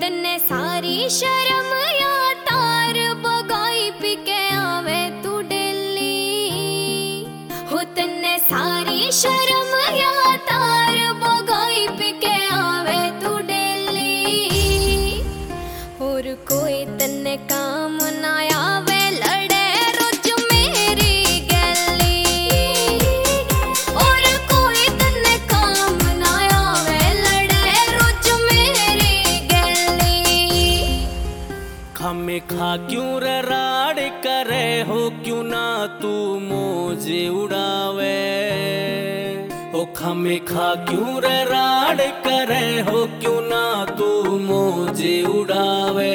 तन्ने सारी शर्म या तार बगाई पी के आवे तू डेली। हो तन्ने सारी शर्म या तार बगाई पी के आवे तू डेली। और कोई तन्ने काम ना आवे लड़े रोज मेरी गली। और कोई तन्ने काम ना आवे लड़े रोज मेरी गली। खामे खा क्यों रे राड़ करे हो, क्यों ना तू मौजे उड़ावे। ओ खामे खा क्यों रे राड़ करे हो, क्यों ना तू मौजे उड़ावे।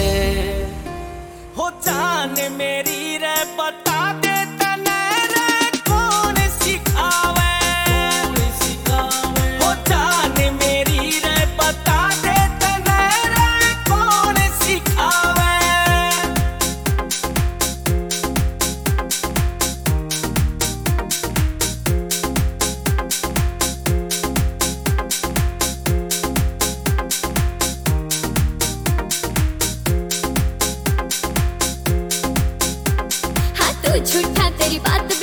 हो जान मेरी रे बता दे तने रे कौन सिखावे। हो जान मेरी रे बता दे तने रे कौन सिखावे। हाँ तू झूठा तेरी बात